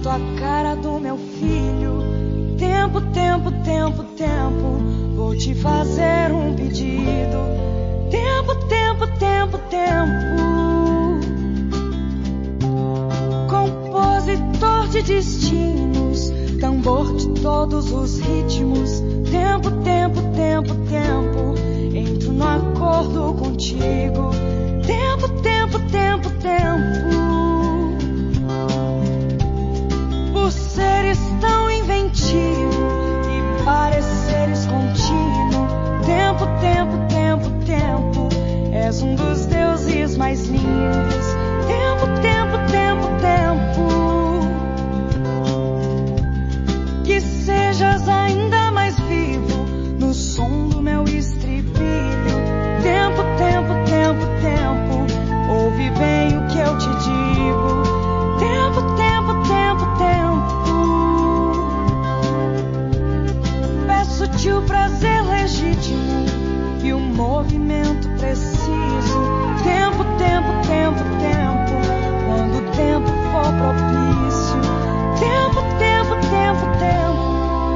visto a cara do meu filho. Tempo, tempo, tempo, tempo, vou te fazer um pedido. Tempo, tempo, tempo, tempo. Compositor de destinos, tambor de todos os ritmos. Tempo, tempo, tempo, tempo, entro no acordo contigo. Tempo, tempo, tempo, tempo. Por seres tão inventivo e pareceres contínuo. Tempo, tempo, tempo, tempo, és um dos deuses mais lindos. Tempo, tempo, tempo, tempo. Que sejas ainda mais vivo no som do meu estribilho. Tempo, tempo, tempo, tempo, ouve bem o que eu te digo. Tempo, tempo, tempo, tempo. Peço-te o prazer legítimo e o movimento preciso. Tempo, tempo, tempo, tempo, quando o tempo for propício. Tempo, tempo, tempo, tempo.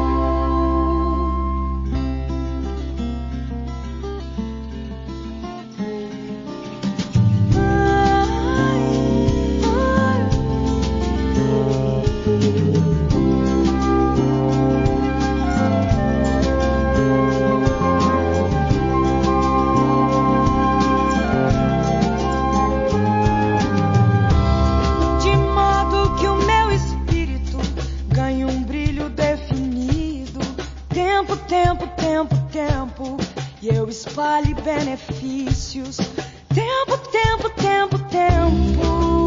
Espalhe benefícios. Tempo, tempo, tempo, tempo.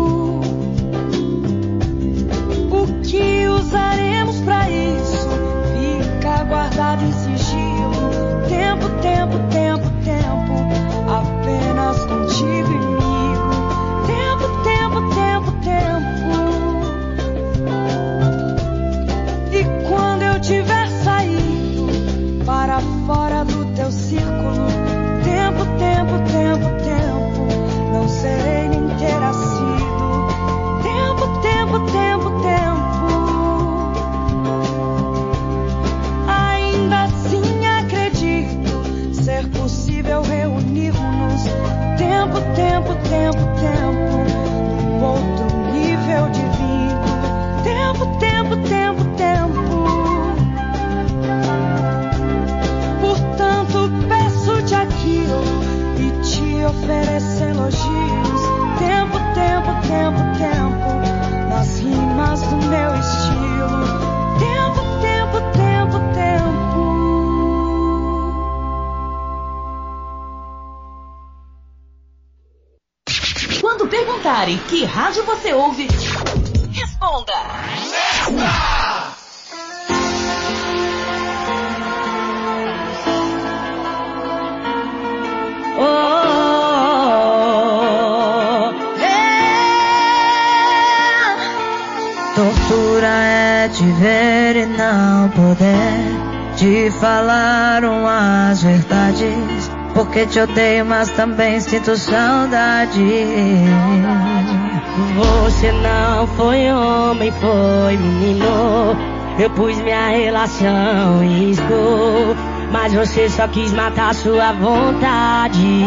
O que usaremos pra isso fica guardado em sigilo. Tempo, tempo, tempo, tempo, apenas contigo e comigo. Tempo, tempo, tempo, tempo. E quando eu tiver saído para fora do teu círculo, tempo, tempo, tempo, tempo, não serei nem ter nascido. Tempo, tempo, tempo, tempo. Ainda assim acredito ser possível reunirmos. Tempo, tempo, tempo, tempo, um outro nível de vínculo. Tempo, tempo, tempo, tempo. Peço-te aquilo e te ofereço elogios. Tempo, tempo, tempo, tempo, nas rimas do meu estilo. Tempo, tempo, tempo, tempo. Quando perguntarem que rádio você ouve, responda. Tortura é te ver e não poder te falar umas verdades, porque te odeio, mas também sinto saudade. Você não foi homem, foi menino. Eu pus minha relação em risco, mas você só quis matar sua vontade.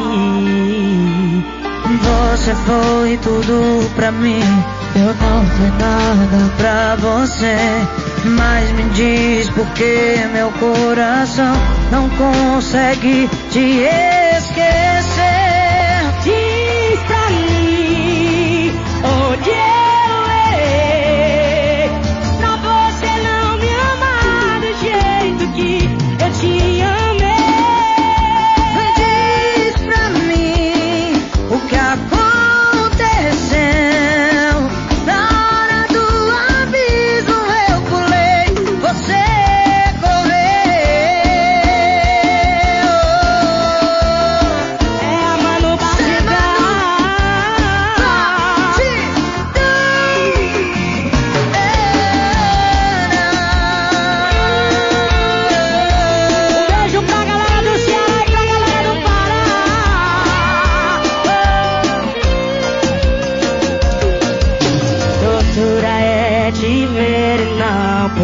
Você foi tudo pra mim, eu não fui nada pra você. Mas me diz por que meu coração não consegue te esquecer. Diz pra mim onde eu errei pra você não me amar do jeito que eu te amei. Diz pra mim o que aconteceu. Na hora do aviso eu pulei, você correu.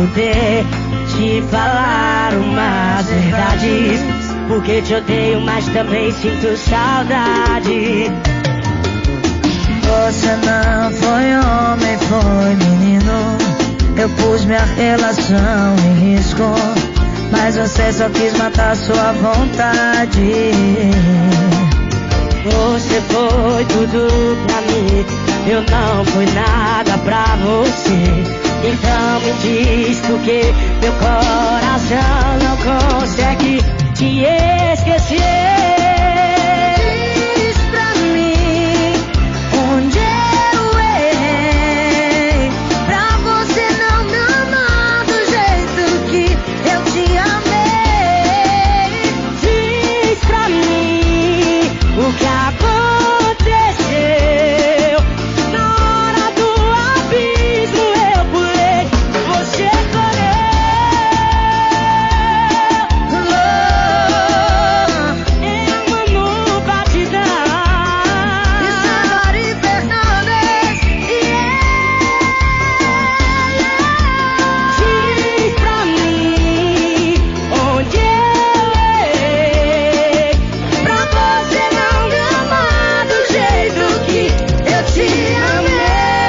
poder te falar umas verdades, porque te odeio, mas também sinto saudade. Você não foi homem, foi menino. Eu pus minha relação em risco, mas você só quis matar sua vontade. Você foi tudo pra mim, eu não fui nada pra você. Então me diz por que meu coração não consegue te esquecer. Diz pra mim onde eu errei, pra você não me amar do jeito que eu te amei. Diz pra mim o que aconteceu. Na hora do abismo eu pulei, você correu. Eu amo batidão. E Sandori Fernandes, Diz pra mim onde eu errei, pra você não me amar do jeito que eu te amei.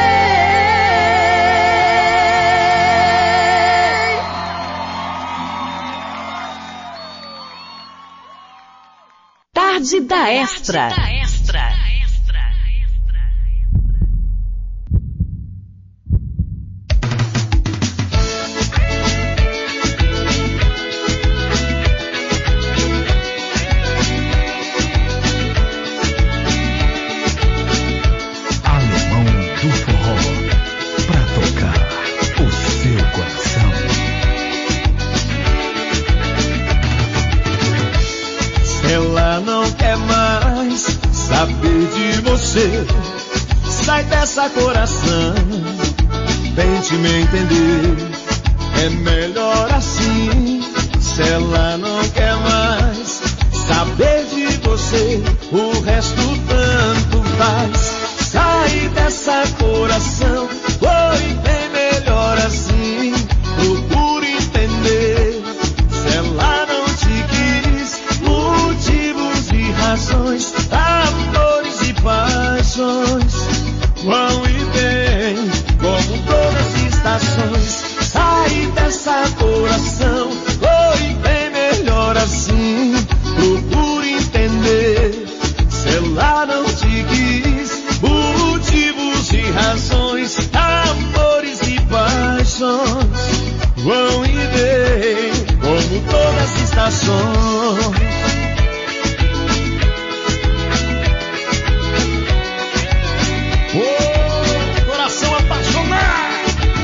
Tarde da Extra. Alemão do Forró, pra tocar o seu coração. Ela não quer mais saber de você. Sai dessa coração, tente me entender. É melhor assim. Se ela não quer mais saber de você, o resto tanto faz. Sai dessa coração, foi bem melhor assim. Procure entender. Se ela não te quis, motivos e razões, amores e paixões vão e vêm como todas as estações. Sai dessa coração, foi bem melhor assim. Procure entender. Se ela não te quis, motivos e razões, amores e paixões vão e vêm como todas as estações. Oh, coração apaixonado.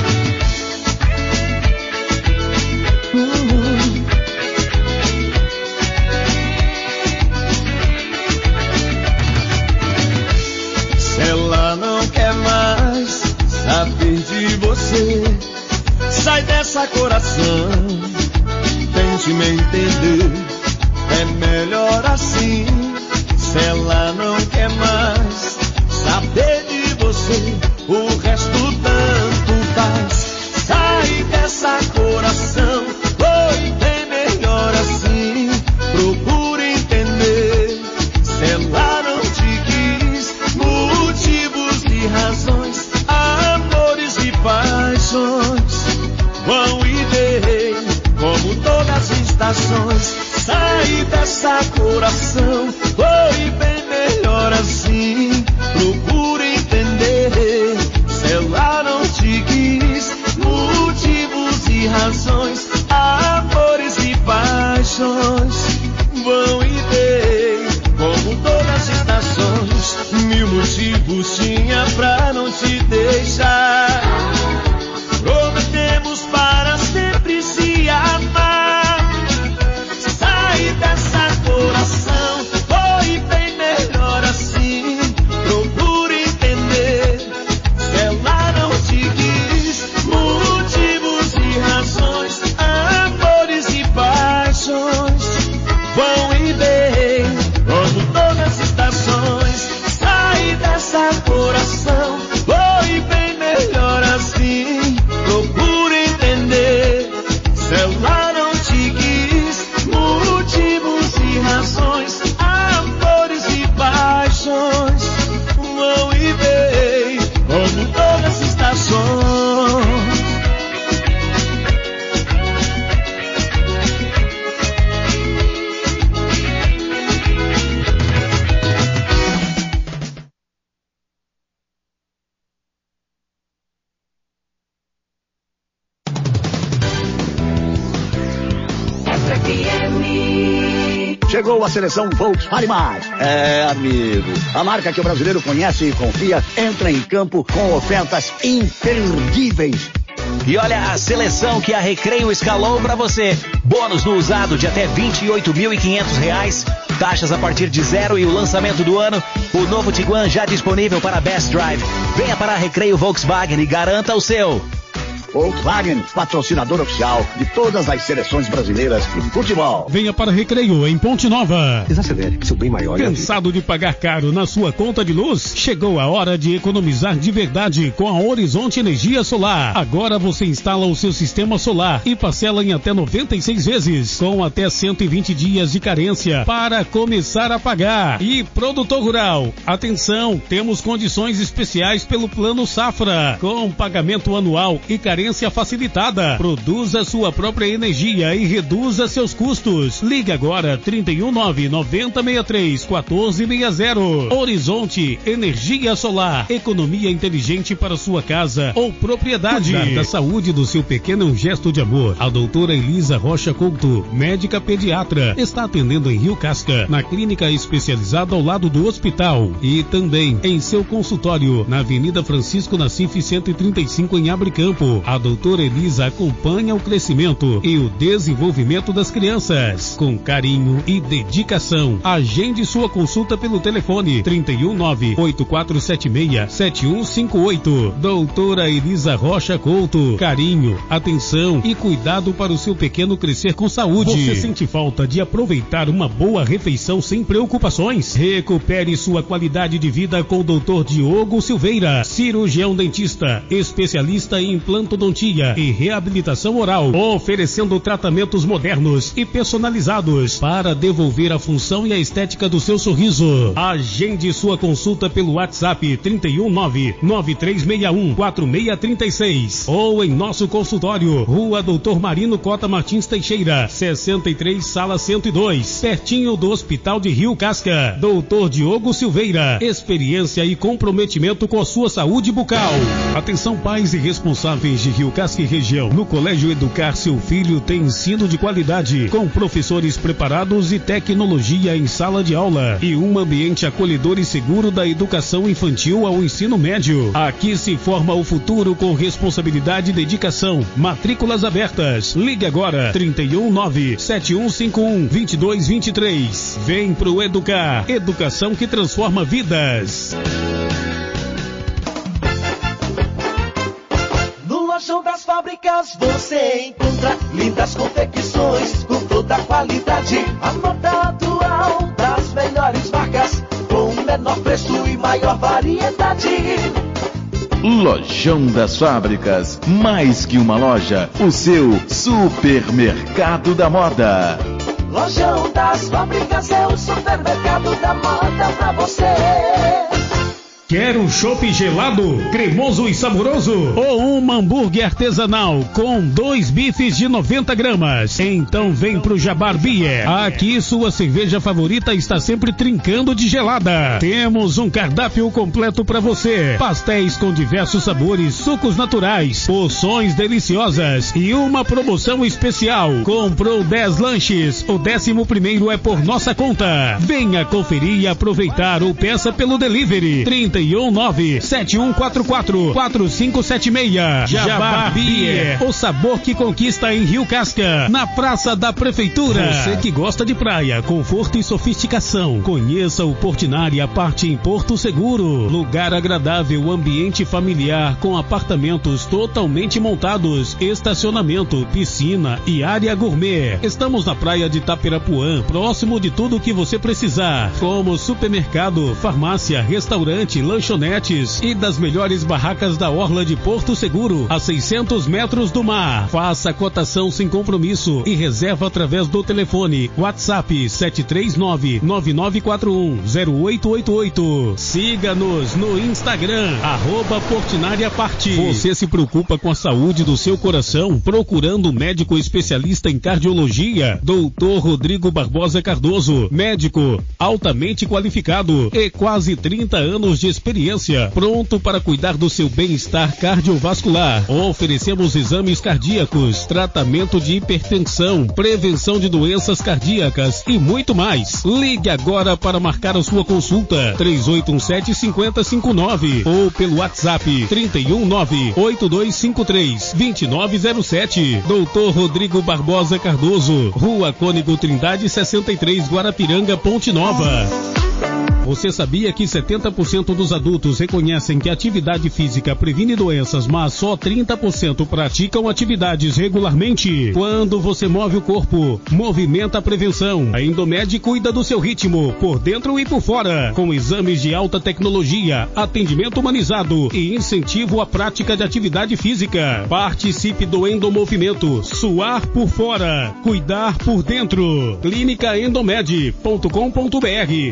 Se ela não quer mais saber de você, sai dessa coração, tente me entender. É melhor assim. Se ela não quer mais saber de você, o resto tanto faz. Sai dessa coração, foi bem melhor assim. Procure entender. Se ela não te quis, motivos e razões, amores e paixões vão e vêm como todas as estações. Sai dessa coração, foi bem melhor assim. Procure entender. Se ela não te quis, motivos e razões, amores e paixões vão e vêm como todas as estações. Mil motivos tinha pra não te deixar. Prometemos para sempre se amar. Sai dessa coração, foi bem melhor assim. Procure entender. Se ela não te quis, motivos e razões, amores e paixões vão e vêm como todas as estações. Sai dessa coração. chegou a seleção Volkswagen. Amigo, a marca que o brasileiro conhece e confia entra em campo com ofertas imperdíveis. E olha a seleção que a Recreio escalou para você. Bônus no usado de até R$28.500. Taxas a partir de 0 e o lançamento do ano. O novo Tiguan já disponível para Best Drive. Venha para a Recreio Volkswagen e garanta o seu. Volkswagen, patrocinador oficial de todas as seleções brasileiras de futebol. Venha para Recreio, em Ponte Nova. Desacelere, que seu bem maior. Cansado de pagar caro na sua conta de luz? Chegou a hora de economizar de verdade com a Horizonte Energia Solar. Agora você instala o seu sistema solar e parcela em até 96 vezes, com até 120 dias de carência para começar a pagar. E produtor rural, atenção, temos condições especiais pelo Plano Safra, com pagamento anual e carência facilitada. Produza sua própria energia e reduza seus custos. Ligue agora 319-9063-1460. Horizonte Energia Solar. Economia inteligente para sua casa ou propriedade. Cuidar da saúde do seu pequeno é um gesto de amor. A doutora Elisa Rocha Couto, médica pediatra, está atendendo em Rio Casca, na clínica especializada ao lado do hospital, e também em seu consultório na Avenida Francisco Nassif 135 em Abricampo. A doutora Elisa acompanha o crescimento e o desenvolvimento das crianças com carinho e dedicação. Agende sua consulta pelo telefone 319-8476-7158. Doutora Elisa Rocha Couto. Carinho, atenção e cuidado para o seu pequeno crescer com saúde. Você sente falta de aproveitar uma boa refeição sem preocupações? Recupere sua qualidade de vida com o Dr. Diogo Silveira, cirurgião dentista, especialista em implantodontia e reabilitação oral, oferecendo tratamentos modernos e personalizados para devolver a função e a estética do seu sorriso. Agende sua consulta pelo WhatsApp 319-9361-4636 ou em nosso consultório, Rua Doutor Marino Cota Martins Teixeira, 63, Sala 102, pertinho do Hospital de Rio Casca. Doutor Diogo Silveira, experiência e comprometimento com a sua saúde bucal. Atenção, pais e responsáveis de Rio Casca e região. No Colégio Educar seu filho tem ensino de qualidade, com professores preparados e tecnologia em sala de aula e um ambiente acolhedor e seguro da educação infantil ao ensino médio. Aqui se forma o futuro com responsabilidade e dedicação. Matrículas abertas. Ligue agora 319-7151-2223. Vem pro Educar. Educação que transforma vidas. Lojão das Fábricas você encontra lindas confecções com toda a qualidade. A moda atual das melhores marcas com o menor preço e maior variedade. Lojão das Fábricas, mais que uma loja, o seu supermercado da moda. Lojão das Fábricas é o supermercado da moda pra você. Quer um chopp gelado, cremoso e saboroso? Ou um hambúrguer artesanal com 2 bifes de 90 gramas? Então vem pro Jabar Beer. Aqui sua cerveja favorita está sempre trincando de gelada. Temos um cardápio completo para você. Pastéis com diversos sabores, sucos naturais, porções deliciosas e uma promoção especial. Comprou 10 lanches, o 11º é por nossa conta. Venha conferir e aproveitar ou peça pelo delivery 319-7144-4576. Jabar Beer, o sabor que conquista em Rio Casca, na Praça da Prefeitura. Você que gosta de praia, conforto e sofisticação, conheça o Portinari Aparte em Porto Seguro. Lugar agradável, ambiente familiar com apartamentos totalmente montados, estacionamento, piscina e área gourmet. Estamos na praia de Tapirapuã, próximo de tudo o que você precisar, como supermercado, farmácia, restaurante, lanchonetes e das melhores barracas da orla de Porto Seguro, a 600 metros do mar. Faça cotação sem compromisso e reserva através do telefone WhatsApp 739-9941-0888. Siga-nos no Instagram, @PortinariaParte. Você se preocupa com a saúde do seu coração? Procurando um médico especialista em cardiologia? Dr. Rodrigo Barbosa Cardoso, médico altamente qualificado e quase 30 anos de experiência, pronto para cuidar do seu bem-estar cardiovascular. Oferecemos exames cardíacos, tratamento de hipertensão, prevenção de doenças cardíacas e muito mais. Ligue agora para marcar a sua consulta, 3817-5059 ou pelo WhatsApp 319-8253-2907. Doutor Rodrigo Barbosa Cardoso, Rua Cônego Trindade 63, Guarapiranga, Ponte Nova. Você sabia que 70% dos adultos reconhecem que a atividade física previne doenças, mas só 30% praticam atividades regularmente? Quando você move o corpo, movimenta a prevenção. A Endomed cuida do seu ritmo, por dentro e por fora, com exames de alta tecnologia, atendimento humanizado e incentivo à prática de atividade física. Participe do Endomovimento. Suar por fora, cuidar por dentro. Clínicaendomed.com.br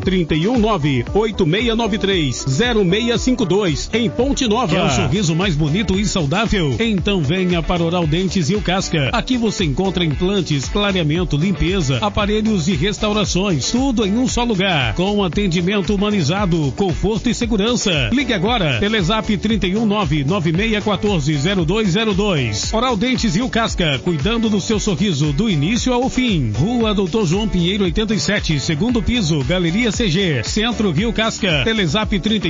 319-8693-0652 em Ponte Nova. Quer um sorriso mais bonito e saudável? Então venha para Oral Dentes Rio Casca. Aqui você encontra implantes, clareamento, limpeza, aparelhos e restaurações, tudo em um só lugar, com atendimento humanizado, conforto e segurança. Ligue agora, Telezap 319-9614-0202. Oral Dentes Rio Casca, cuidando do seu sorriso do início ao fim. Rua Doutor João Pinheiro 87, segundo piso, Galeria CG, Centro Rio Casca. Telezap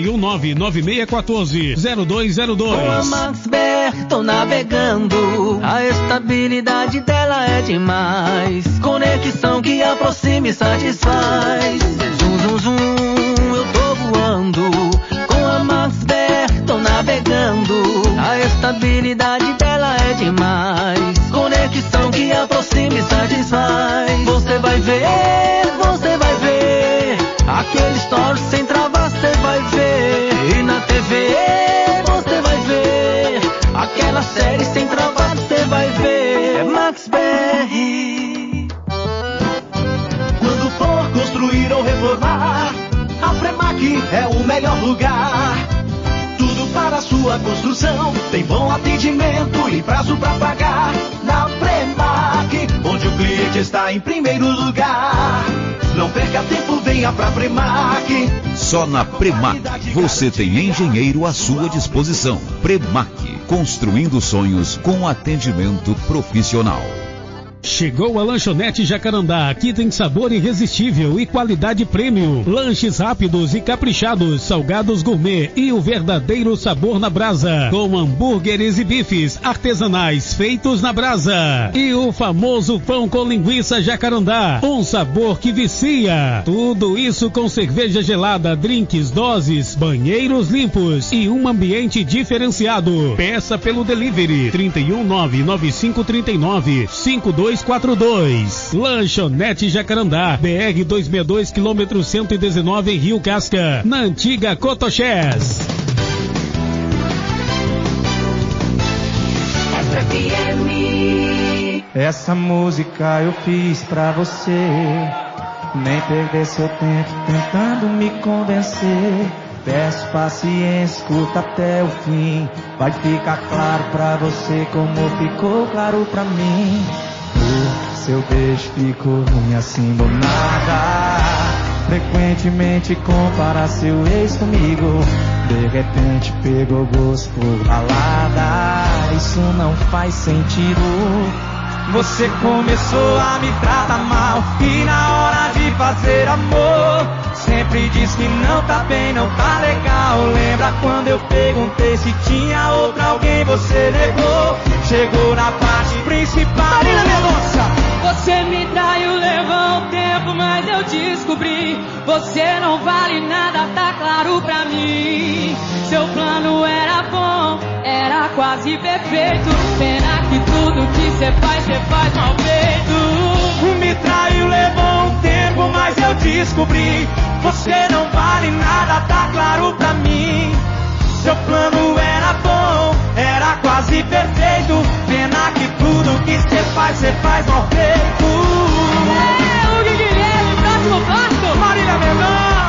319-9614-0202. Com a Max BR tô navegando, a estabilidade dela é demais. Conexão que aproxima e satisfaz. Zum, zum, zum, eu tô voando. Com a Max BR tô navegando, a estabilidade dela é demais. Conexão que aproxima e satisfaz. Você vai ver, aquele story sem trava, você vai ver. E na TV você vai ver, aquela série sem trava, você vai ver. É Max BR. Quando for construir ou reformar, a Premac é o melhor lugar. Tudo para a sua construção, tem bom atendimento e prazo para pagar. Na Premac, onde o cliente está em primeiro lugar. Não perca tempo, venha pra Premac. Só na Premac você tem engenheiro à sua disposição. Premac, construindo sonhos com atendimento profissional. Chegou a Lanchonete Jacarandá, aqui tem sabor irresistível e qualidade premium. Lanches rápidos e caprichados, salgados gourmet e o verdadeiro sabor na brasa. Com hambúrgueres e bifes artesanais feitos na brasa. E o famoso pão com linguiça Jacarandá, um sabor que vicia. Tudo isso com cerveja gelada, drinks, doses, banheiros limpos e um ambiente diferenciado. Peça pelo delivery 319-9539-5242. Lanchonete Jacarandá, BR 262, quilômetro 119 em Rio Casca, na antiga Cotoxés. Essa música eu fiz pra você, nem perder seu tempo tentando me convencer. Peço paciência, escuta até o fim, vai ficar claro pra você como ficou claro pra mim. Seu beijo ficou ruim assim do nada. Frequentemente compara seu ex comigo. De repente pegou gosto por balada. Isso não faz sentido. Você começou a me tratar mal, e na hora de fazer amor sempre diz que não tá bem, não tá legal. Lembra quando eu perguntei se tinha outra alguém, você negou. Chegou na parte principal. Marina Mendonça! Você me traiu, levou um tempo, mas eu descobri. Você não vale nada, tá claro pra mim. Seu plano era bom, era quase perfeito. Pena que tudo que cê faz mal feito. Me traiu, levou um tempo, mas eu descobri. Você não vale nada, tá claro pra mim. Seu plano era bom, era quase perfeito. Pena que tudo que cê faz mal feito. É, o Guilherme, próximo passo. Marília Mendonça.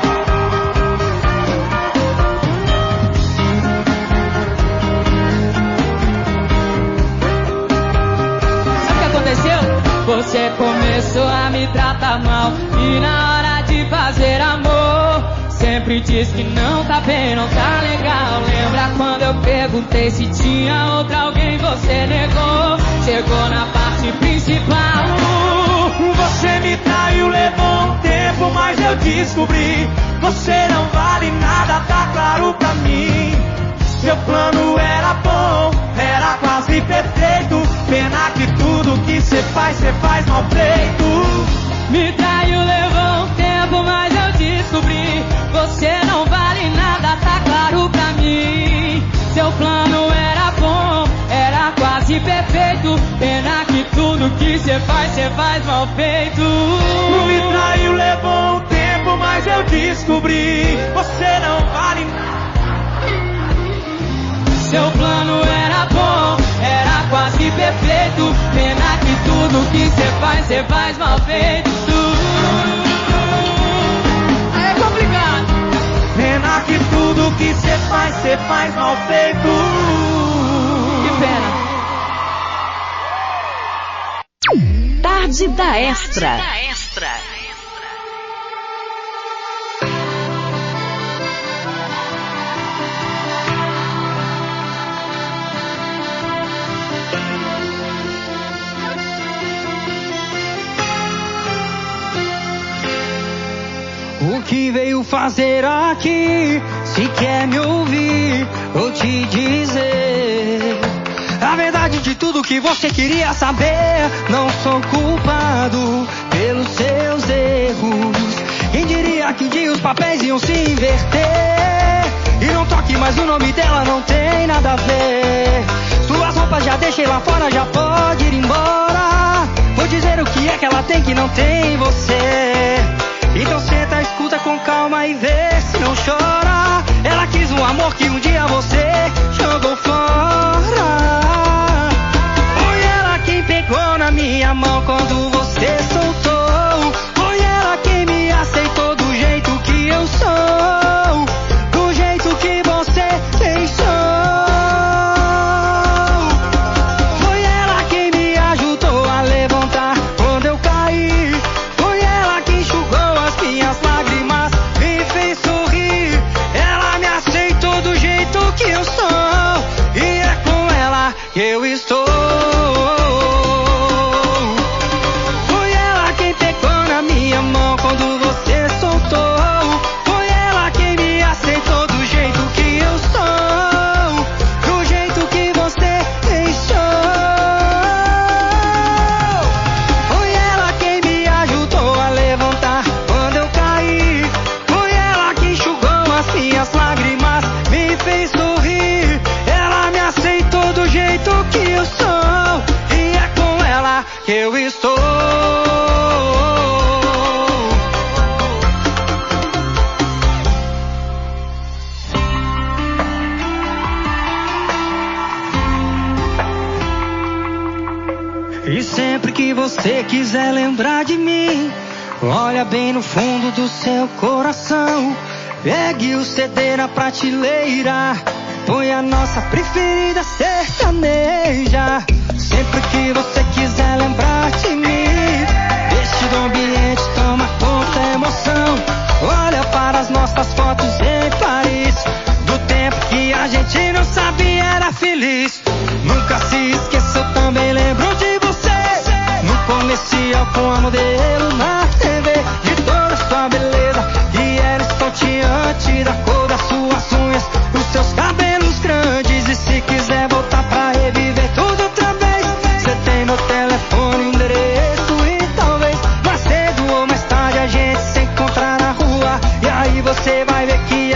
Sabe o que aconteceu? Você começou a me tratar mal, e na hora de fazer amor sempre sempre diz que não tá bem, não tá legal. Lembra quando eu perguntei se tinha outra alguém, você negou. Chegou na parte principal. Você me traiu, levou um tempo, mas eu descobri. Você não vale nada, tá claro pra mim. Seu plano era bom, era quase perfeito. Pena que tudo que cê faz mal feito. Me traiu, levou um tempo, mas eu descobri. Você não vale nada, tá claro pra mim. Seu plano era bom, era quase perfeito. Pena que tudo que cê faz mal feito. Me traiu, levou um tempo, mas eu descobri. Você não vale nada. Seu plano era bom, era quase perfeito. Pena que tudo que cê faz mal feito. É complicado. Pena que tudo que cê faz mal feito. Que pena. Tarde da Extra. O que veio fazer aqui? Se quer me ouvir, vou te dizer a verdade de tudo que você queria saber. Não sou culpado pelos seus erros. Quem diria que um dia os papéis iam se inverter? E não toque, mas o nome dela não tem nada a ver. Suas roupas já deixei lá fora, já pode ir embora. Vou dizer o que é que ela tem que não tem você. Então senta, escuta com calma e vê se não chora. Ela quis um amor que um dia você jogou fora. Foi ela quem pegou na minha mão quando você soltou. Foi ela quem me aceitou do jeito que eu sou, do jeito que você pensou. Foi ela quem me ajudou a levantar quando eu caí. Foi ela que enxugou minhas lágrimas, me fez sorrir. Ela me aceitou do jeito que eu sou, e é com ela que eu estou. Foi ela quem pegou na minha mão quando você soltou. Foi ela quem me aceitou do jeito que eu sou, do jeito que você pensou. Foi ela quem me ajudou a levantar quando eu caí. Foi ela que enxugou as minhas lágrimas, me fez sorrir. Ela me aceitou do jeito que eu sou, e é com ela que eu estou. E sempre que você quiser lembrar de mim, olha bem no fundo do seu coração. Pegue o CD na prateleira, põe a nossa preferida sertaneja. Sempre que você quiser lembrar de mim, deixe do ambiente, toma conta, emoção. Olha para as nossas fotos em Paris, do tempo que a gente não sabia era feliz. Nunca se esqueça, eu também lembro de você. No comercial com a modelo na TV, de toda a sua beleza, que era estonteante, da cor das suas unhas, os seus cabelos grandes. E se quiser voltar pra reviver tudo outra vez, você tem meu telefone, endereço, e talvez mais cedo ou mais tarde a gente se encontrar na rua. E aí você vai ver que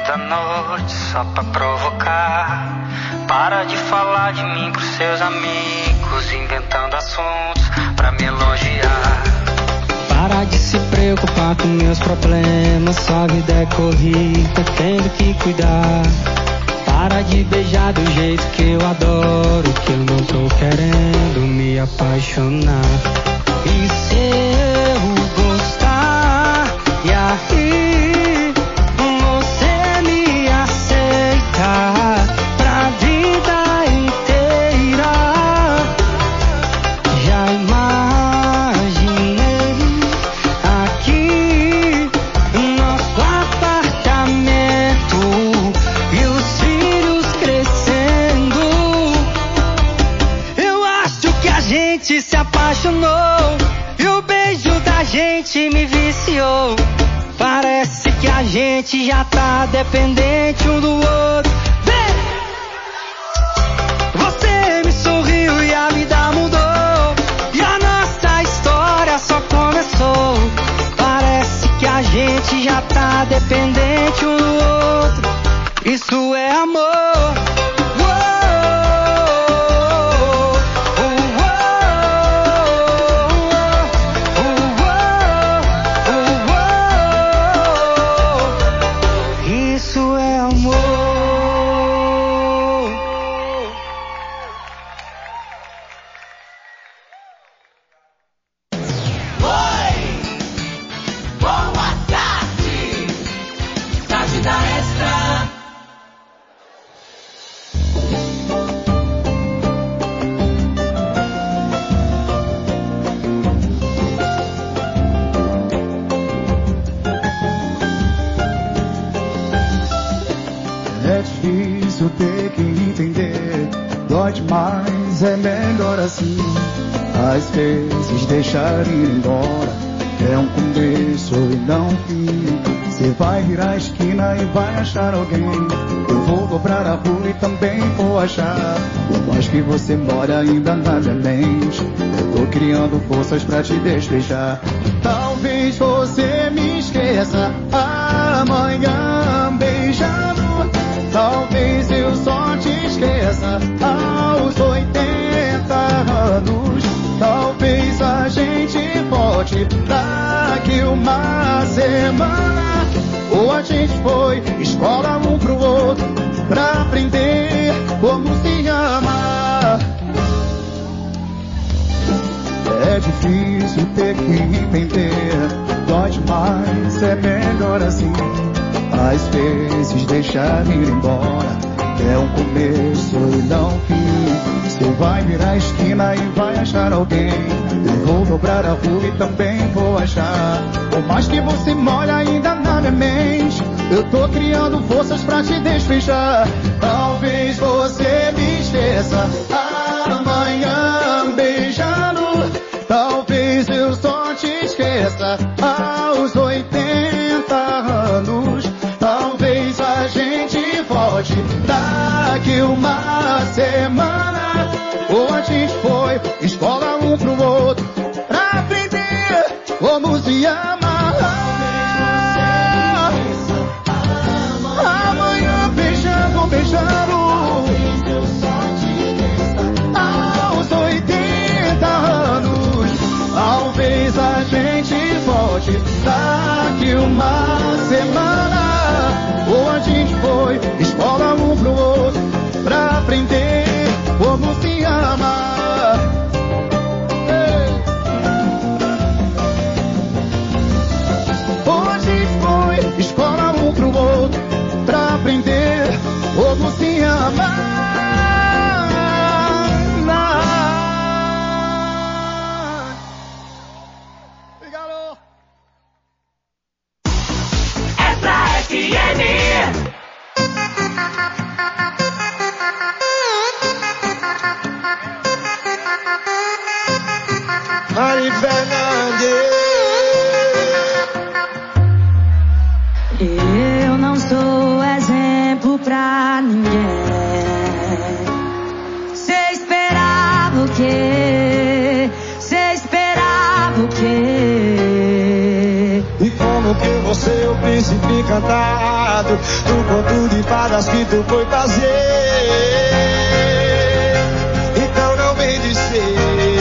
da noite só pra provocar. Para de falar de mim pros seus amigos, inventando assuntos pra me elogiar. Para de se preocupar com meus problemas, sua vida é corrida, tendo que cuidar. Para de beijar do jeito que eu adoro, que eu não tô querendo me apaixonar. E se eu gostar, e aí você me aceita pra vida inteira? Já imaginei aqui nosso apartamento e os filhos crescendo. Eu acho que a gente se apaixonou e o beijo da gente me viciou. Parece que a gente já tá dependente um do outro. Vem! Você me sorriu e a vida mudou, e a nossa história só começou. Parece que a gente já tá dependente um do outro. Isso é amor. Isso é amor. Oi! Boa tarde! Tarde da Extra. É difícil ter que entender, dói demais, é melhor assim. Às vezes deixar ir embora é um começo e não um fim. Você vai virar a esquina e vai achar alguém. Eu vou dobrar a rua e também vou achar. Por mais que você mora ainda na minha mente, eu tô criando forças pra te despejar. Talvez você me esqueça amanhã beijando. Talvez eu só te esqueça aos 80 anos. Talvez a gente volte daqui uma semana. Ou a gente foi escola um pro outro pra aprender como se ama. É difícil ter que entender, dói demais, é melhor assim. Às vezes deixar ir embora é um começo e não um fim. Você vai virar a esquina e vai achar alguém. Eu vou dobrar a rua e também vou achar. Por mais que você mora ainda na minha mente, eu tô criando forças pra te despejar. Talvez você me esqueça amanhã beijando. Talvez eu só te esqueça aos 80 anos. Talvez a gente volte daqui uma semana. Ou a gente foi escola um pro outro pra aprender como se ama. Amanhã beijando, beijando. Aos 80 anos. Talvez a gente volte daqui uma semana. Ou a gente foi escola um pro outro pra aprender como se ama. Ou a gente foi escola um pro outro pra aprender como se ama. Mari Fernandes. Eu não sou exemplo pra ninguém. Cê esperava o quê? Cê esperava o quê? E como que você, o príncipe encantado, do fadas que tu foi fazer. Então não vem dizer.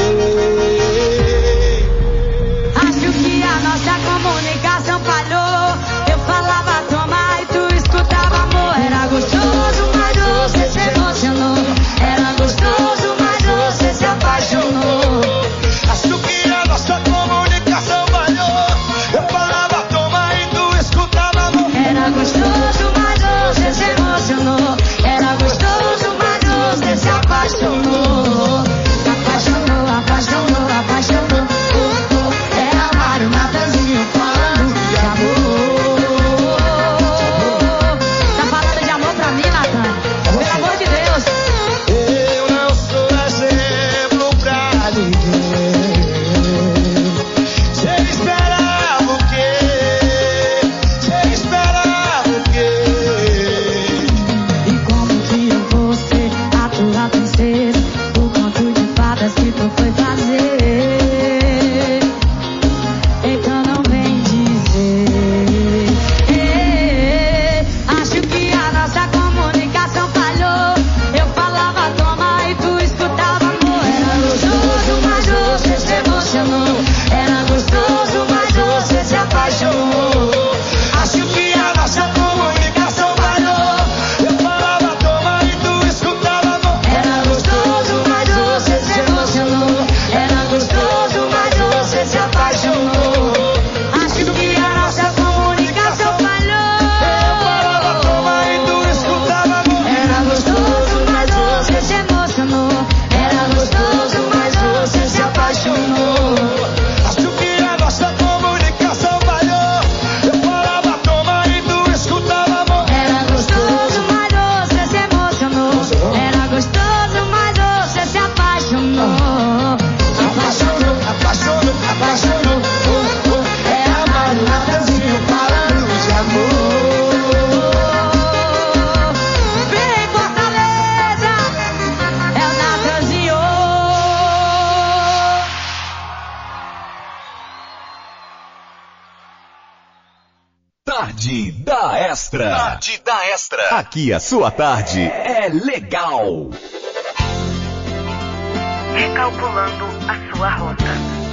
Acho que a nossa comunicação falhou. Eu falava toma e tu escutava amor. Era gostoso, mas você se emocionou. Era gostoso, mas você se apaixonou. Acho que a nossa comunicação falhou. Eu falava toma e tu escutava amor. Era gostoso, mas você se emocionou. Era gostoso, mas você se apaixonou. Apaixonou, apaixonou, apaixonou. É amar o Natanzinho falando de amor. Tá falando de amor pra mim, Natan? Pelo amor de Deus. Eu não sou exemplo pra ninguém. Você esperava o quê? Você esperava o quê? E como que eu vou ser a tua princesa? O conto de fadas que tu foi fazer. Então não vem dizer. Acho que a nossa comunicação falhou. Eu falava toma e tu escutava amor. Era gostoso, mas você se emocionou. Era gostoso, mas você se apaixonou. Acho que a nossa comunicação falhou. Eu falava toma e tu escutava amor. Era gostoso, mas você se emocionou. Era gostoso, mas você se apaixonou. Acho que a nossa comunicação falhou. Eu falava toma e tu escutava amor. Era gostoso, mas você se emocionou. Era gostoso, mas você se apaixonou. Acho que a nossa comunicação falhou. Eu falava toma e tu escutava amor. Era gostoso, mas você se emocionou. Era gostoso, mas você se apaixonou. Apaixonou, apaixonou, apaixonou. É amar o Natanzinho falando de amor. Vem Fortaleza, é o Natanzinho. Tarde da Extra. Tarde da Extra. Aqui a sua tarde é legal. Recalculando a sua rota.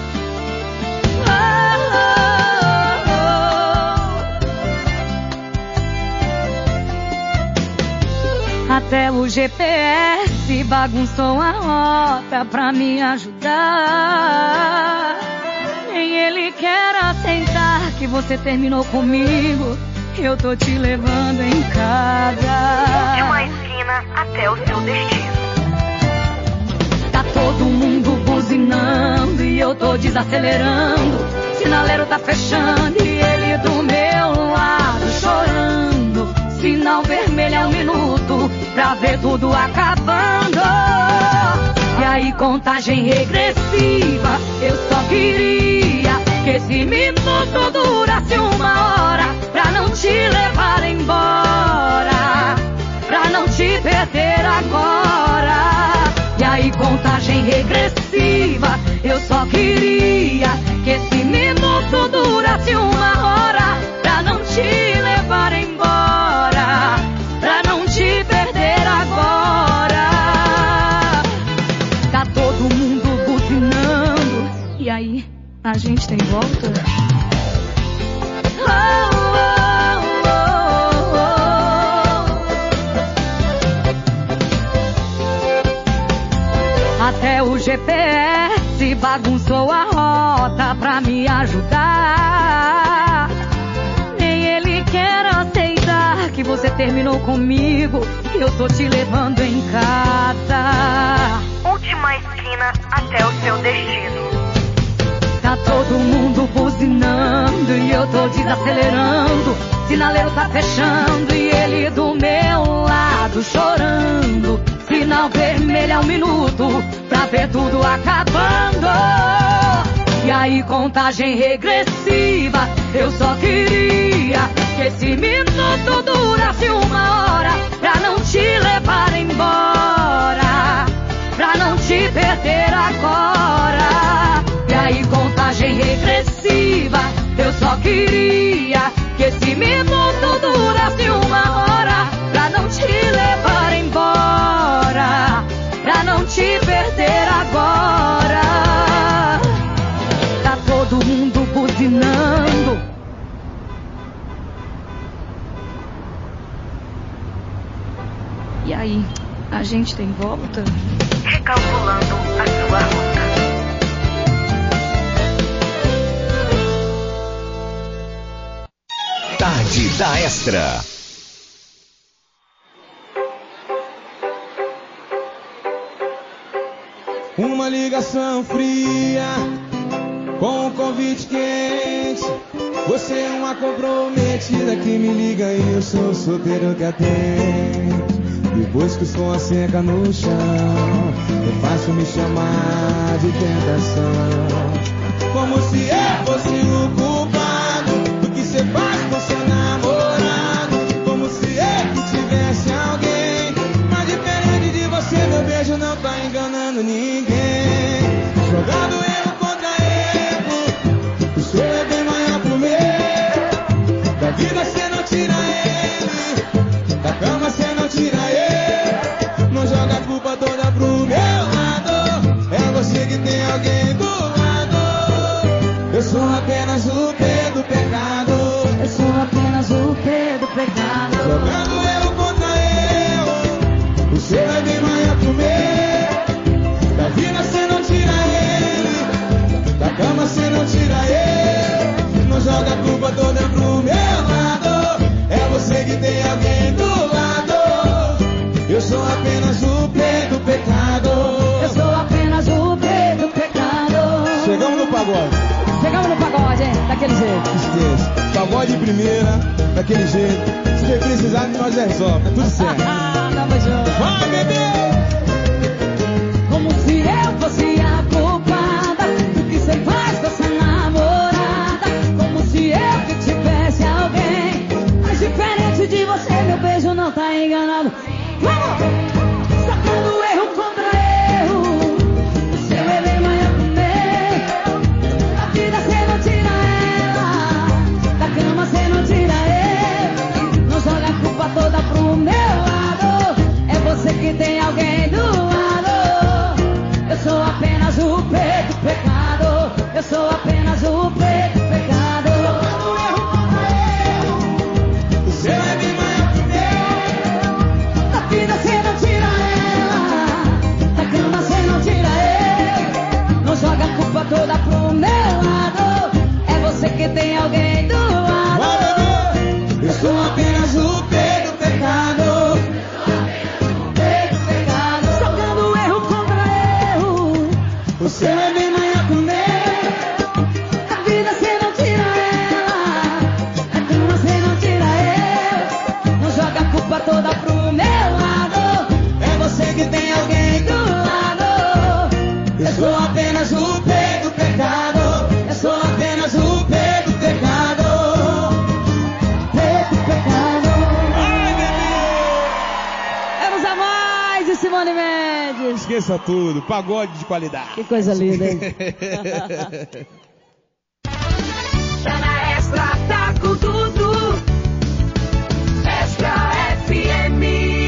Até o GPS bagunçou a rota pra me ajudar. Nem ele quer aceitar que você terminou comigo. Eu tô te levando em casa. De uma esquina até o seu destino. Tá todo mundo buzinando e eu tô desacelerando. Sinaleiro tá fechando e ele do meu lado chorando. Sinal vermelho é 1 minuto pra ver tudo acabando. E aí contagem regressiva. Eu só queria que esse minuto durasse 1 hora pra não te levar embora, pra não te perder agora. E aí contagem regressiva. Eu só queria que esse minuto durasse 1 hora pra não te levar embora, pra não te perder agora. Tá todo mundo buzinando. E aí, a gente tem volta? Até o GPS bagunçou a rota pra me ajudar. Nem ele quer aceitar que você terminou comigo. Eu tô te levando em casa. Última esquina até o seu destino. Tá todo mundo buzinando e eu tô desacelerando. Sinaleiro tá fechando e ele do meu lado chorando. Sinal vermelho é 1 minuto pra ver tudo acabando. E aí contagem regressiva. Eu só queria que esse minuto durasse 1 hora pra não te levar embora, pra não te perder agora. E aí contagem regressiva. Eu só queria que esse minuto durasse 1 hora pra E aí, a gente tem volta? Recalculando a sua rota. Tarde da Extra. Uma ligação fria com um convite quente. Você é uma comprometida que me liga e eu sou o solteiro que atende. Depois que o som seca no chão, é fácil me chamar de tentação. Como se eu fosse o culpado do que você faz com seu namorado. Como se eu que tivesse alguém. Mas diferente de você, meu beijo não tá enganando ninguém. Jogando erro contra erro, o seu é bem maior pro meu. Da vida cê não tira ele, da cama cê não tira ele. Não joga a culpa toda pro meu lado, é você que tem alguém do lado. Eu sou apenas o P do pecado. Eu sou apenas o P do pecado. Jogando erro contra erro, o seu é bem maior que o meu. Da vida cê não tira ele, da cama cê não tira ele. Não joga a culpa toda pro meu lado, é você que tem alguém do lado. Eu sou apenas o P do pecado. Eu sou apenas o P do pecado. Chegamos no pagode. Chegamos no pagode, hein? Daquele jeito. Esqueça. Pagode de primeira, daquele jeito. Se você precisar, nós resolve. Tá tudo certo. Tamo junto. Vai, bebê! Como se eu fosse a culpada do que você faz com essa namorada. Como se eu que tivesse alguém. Mas diferente de você, meu beijo não tá enganado. Vamos! Sacando erro contra erro, o seu é bem maior que o meu. Da vida cê não tira ela, da cama cê não tira ele. Não joga a culpa toda pro meu lado, é você que tem alguém do lado. Eu sou apenas o P do pecado. Eu sou apenas o P do pecado. Sacando erro contra erro, o seu é bem maior que o meu. da vida cê não tira ela, da cama cê não tira ele. Não joga a culpa toda pro meu lado, é você que tem alguém do lado. Eu sou apenas o P do pecado. P do pecado. Sacando erro contra erro, O seu é bem maior que o meu. da vida cê não tira ela, da cama cê não tira ele. Não joga a culpa toda pro meu lado, É você que tem alguém do lado. Eu sou apenas o P do pecado. Eu sou apenas o P do pecado. P do pecado. Ai, bebê! Vamos a mais de Simone Mendes. Esqueça tudo. Pagode de qualidade. Que coisa linda, hein? Tá na Extra, tá com tudo. Extra FM.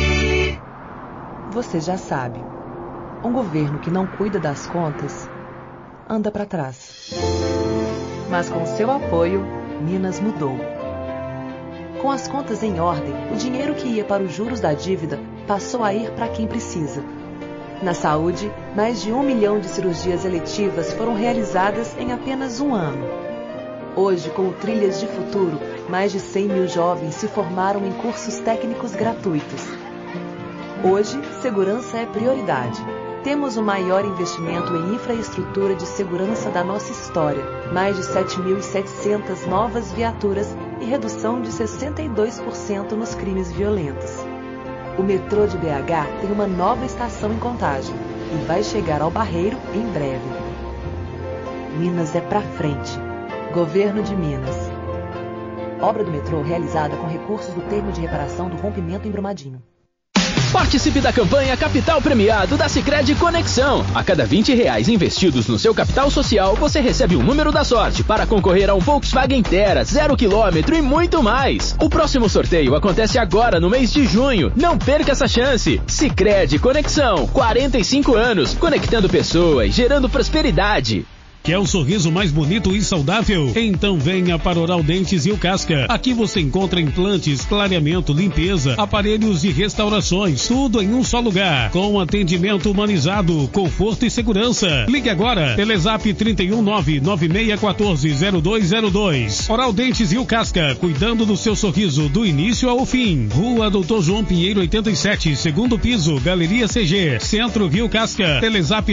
Você já sabe, um governo que não cuida das contas anda para trás. Mas com seu apoio, Minas mudou. Com as contas em ordem, o dinheiro que ia para os juros da dívida passou a ir para quem precisa. Na saúde, mais de 1 milhão de cirurgias eletivas foram realizadas em apenas um ano. Hoje, com o Trilhas de Futuro, mais de 100 mil jovens se formaram em cursos técnicos gratuitos. Hoje, segurança é prioridade. Temos o maior investimento em infraestrutura de segurança da nossa história, mais de 7.700 novas viaturas e redução de 62% nos crimes violentos. O metrô de BH tem uma nova estação em Contagem e vai chegar ao Barreiro em breve. Minas é pra frente. Governo de Minas. Obra do metrô realizada com recursos do termo de reparação do rompimento em Brumadinho. Participe da campanha Capital Premiado da Sicredi Conexão. A cada R$20 investidos no seu capital social, você recebe um número da sorte para concorrer a um Volkswagen Terra 0 km e muito mais. O próximo sorteio acontece agora no mês de junho. Não perca essa chance. Sicredi Conexão, 45 anos, conectando pessoas, gerando prosperidade. Quer o sorriso mais bonito e saudável? Então venha para Oral Dentes Rio Casca. Aqui você encontra implantes, clareamento, limpeza, aparelhos e restaurações, tudo em um só lugar, com atendimento humanizado, conforto e segurança. Ligue agora, Telezap 319-9614-0202. Oral Dentes Rio Casca, cuidando do seu sorriso do início ao fim. Rua Doutor João Pinheiro 87, segundo piso, Galeria CG, Centro Rio Casca. Telezap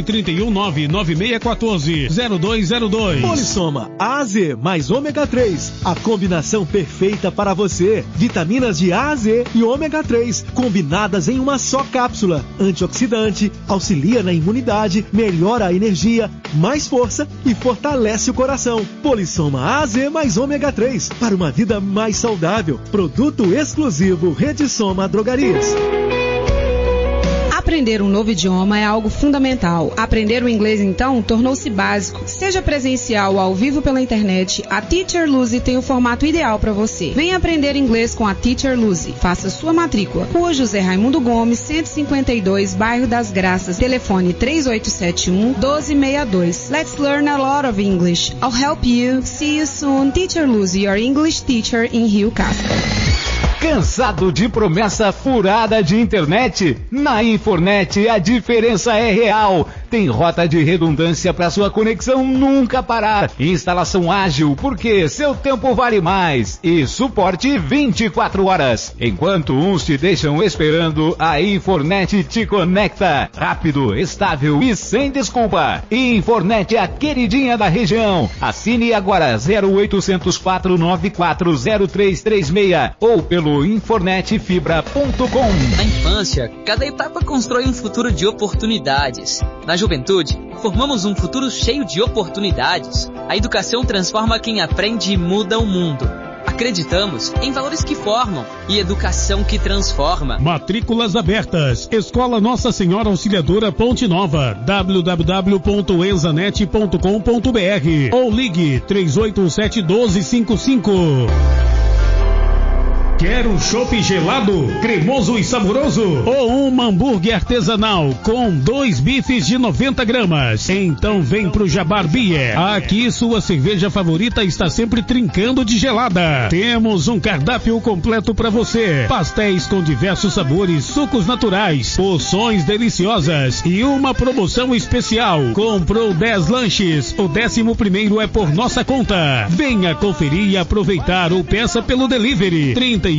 319-9614-0202. Polissoma A a Z mais ômega 3, a combinação perfeita para você. Vitaminas de A a Z e ômega 3, combinadas em uma só cápsula. Antioxidante, auxilia na imunidade, melhora a energia, mais força e fortalece o coração. Polissoma A a Z mais ômega 3, para uma vida mais saudável. Produto exclusivo Rede Soma Drogarias. Aprender um novo idioma é algo fundamental. Aprender o inglês, então, tornou-se básico. Seja presencial ou ao vivo pela internet, a Teacher Lucy tem o formato ideal para você. Venha aprender inglês com a Teacher Lucy. Faça sua matrícula. Rua José Raimundo Gomes, 152, Bairro das Graças. Telefone 3871-1262. Let's learn a lot of English. I'll help you. See you soon. Teacher Lucy, your English teacher in Rio Casca. Cansado de promessa furada de internet? Na Infornet a diferença é real. Tem rota de redundância para sua conexão nunca parar. Instalação ágil, porque seu tempo vale mais. E suporte 24 horas. Enquanto uns te deixam esperando, a Infornet te conecta. Rápido, estável e sem desculpa. Infornet é a queridinha da região. Assine agora 0800 494 0336 ou pelo infornetfibra.com. Na infância, cada etapa constrói um futuro de oportunidades. Na juventude, formamos um futuro cheio de oportunidades. A educação transforma quem aprende e muda o mundo. Acreditamos em valores que formam e educação que transforma. Matrículas abertas. Escola Nossa Senhora Auxiliadora Ponte Nova. www.enzanet.com.br ou ligue 3817-1255. Quer um chopp gelado, cremoso e saboroso? Ou um hambúrguer artesanal com 2 bifes de 90 gramas? Então vem pro Jabar Beer. Aqui sua cerveja favorita está sempre trincando de gelada. Temos um cardápio completo para você. Pastéis com diversos sabores, sucos naturais, porções deliciosas e uma promoção especial. Comprou 10 lanches, o 11º é por nossa conta. Venha conferir e aproveitar ou peça pelo delivery.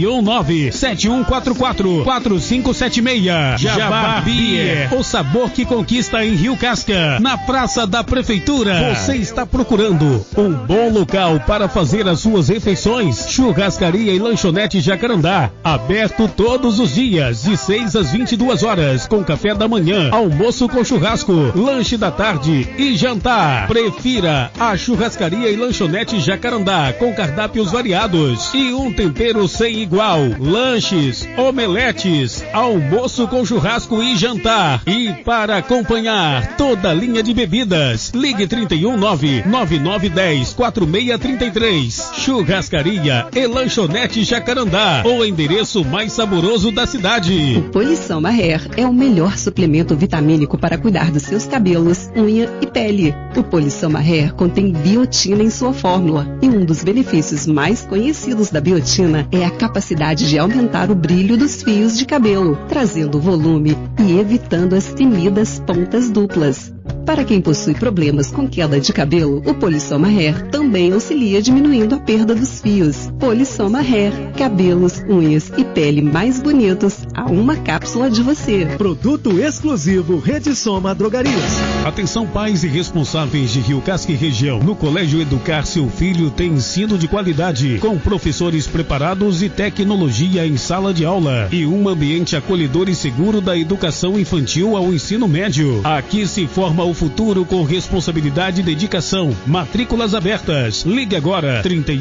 319-7144-4576. Jabar Beer, o sabor que conquista em Rio Casca, na Praça da Prefeitura. Você está procurando um bom local para fazer as suas refeições? Churrascaria e Lanchonete Jacarandá, aberto todos os dias, de 6 às 22 horas, com café da manhã, almoço com churrasco, lanche da tarde e jantar. Prefira a Churrascaria e Lanchonete Jacarandá, com cardápios variados e um tempero sem igual. Lanches, omeletes, almoço com churrasco e jantar. E para acompanhar toda a linha de bebidas, ligue 319-9910-4633. Churrascaria e Lanchonete Jacarandá, o endereço mais saboroso da cidade. O Polissoma Hair é o melhor suplemento vitamínico para cuidar dos seus cabelos, unha e pele. O Polissoma Hair contém biotina em sua fórmula e um dos benefícios mais conhecidos da biotina é a capacidade de aumentar o brilho dos fios de cabelo, trazendo volume e evitando as temidas pontas duplas. Para quem possui problemas com queda de cabelo, o Polissoma Hair também auxilia diminuindo a perda dos fios. Polissoma Hair, cabelos, unhas e pele mais bonitos a uma cápsula de você. Produto exclusivo Rede Soma Drogarias. Atenção pais e responsáveis de Rio Casca e região. No Colégio Educar seu filho tem ensino de qualidade, com professores preparados e tecnologia em sala de aula e um ambiente acolhedor e seguro da educação infantil ao ensino médio. Aqui se forma o futuro com responsabilidade e dedicação. Matrículas abertas. Ligue agora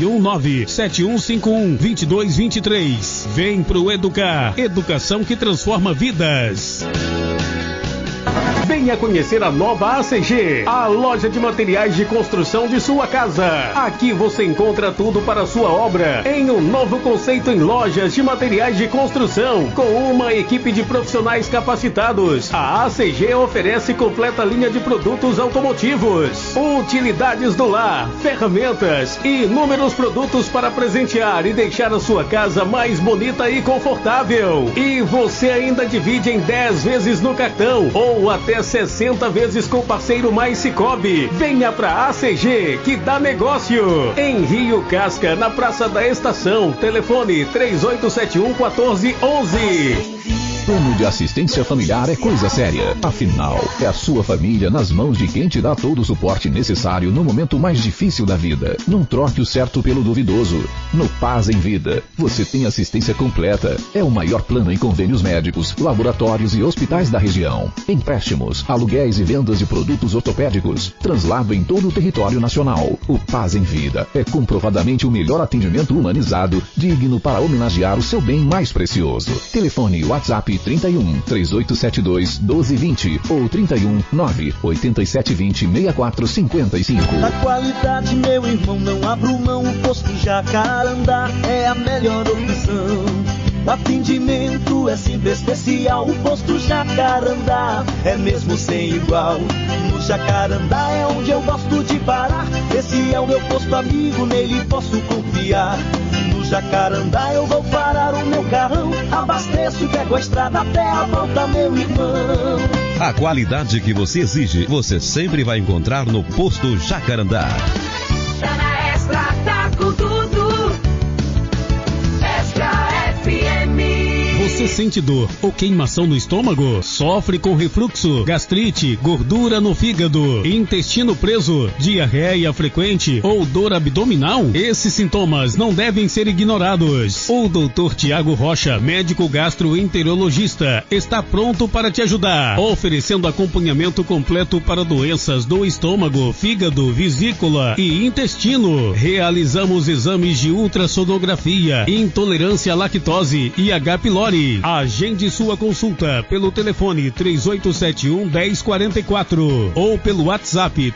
319-7151-2223. Vem pro Educar. Educação que transforma vidas. Venha conhecer a nova ACG, a loja de materiais de construção de sua casa. Aqui você encontra tudo para a sua obra em um novo conceito em lojas de materiais de construção, com uma equipe de profissionais capacitados. A ACG oferece completa linha de produtos automotivos, utilidades do lar, ferramentas e inúmeros produtos para presentear e deixar a sua casa mais bonita e confortável. E você ainda divide em 10 vezes no cartão ou até 60 vezes com o parceiro Mais Cicobi. Venha pra ACG que dá negócio. Em Rio Casca, na Praça da Estação. Telefone 3871-1411. Plano de assistência familiar é coisa séria. Afinal, é a sua família nas mãos de quem te dá todo o suporte necessário no momento mais difícil da vida. Não troque o certo pelo duvidoso. No Paz em Vida, você tem assistência completa. É o maior plano em convênios médicos, laboratórios e hospitais da região. Empréstimos, aluguéis e vendas de produtos ortopédicos. Translado em todo o território nacional. O Paz em Vida é comprovadamente o melhor atendimento humanizado, digno para homenagear o seu bem mais precioso. Telefone WhatsApp 31 3872 1220 ou 31 98720 6455. A qualidade, meu irmão, não abro mão. O posto Jacarandá é a melhor opção. O atendimento é sempre especial. O posto Jacarandá é mesmo sem igual. No Jacarandá é onde eu gosto de parar. Esse é o meu posto amigo, nele posso confiar. No Jacarandá eu vou parar o meu carrão, abasteço e pego a estrada até a volta, meu irmão. A qualidade que você exige, você sempre vai encontrar no posto Jacarandá. Tá na Extra, tá com tudo. Extra FM. Você sente dor ou queimação no estômago? Sofre com refluxo, gastrite, gordura no fígado, intestino preso, diarreia frequente ou dor abdominal? Esses sintomas não devem ser ignorados. O Dr. Tiago Rocha, médico gastroenterologista, está pronto para te ajudar, oferecendo acompanhamento completo para doenças do estômago, fígado, vesícula e intestino. Realizamos exames de ultrassonografia, intolerância à lactose e H. pylori. Agende sua consulta pelo telefone 3871-1044 ou pelo WhatsApp